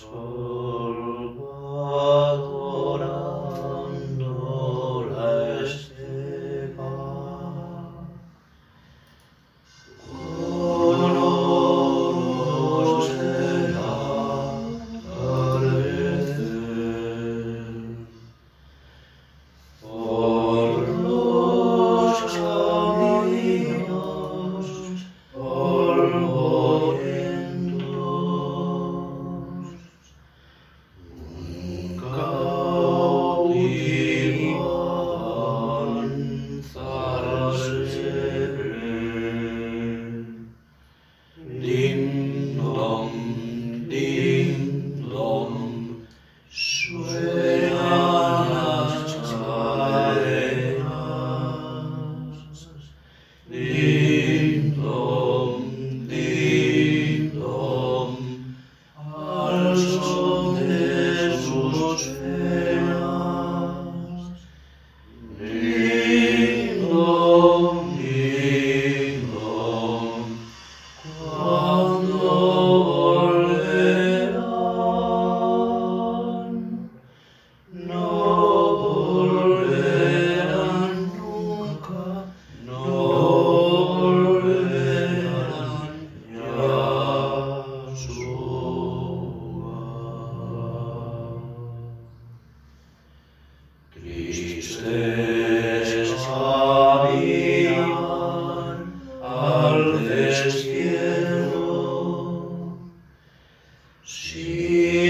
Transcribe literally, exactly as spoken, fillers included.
solo adorando la estepa. Colonos del atardecer, por los caminos polvorientos, un cautivo avanzarse ve. Ding dong, ding dong, suenan las cadenas. Ding dong, ding dong, al son de sus penas. Ding dong, ding dong, ¿cuándo volverán? No volverán nunca, no volverán ya a su hogar. Tristes caminan al destierro, sí.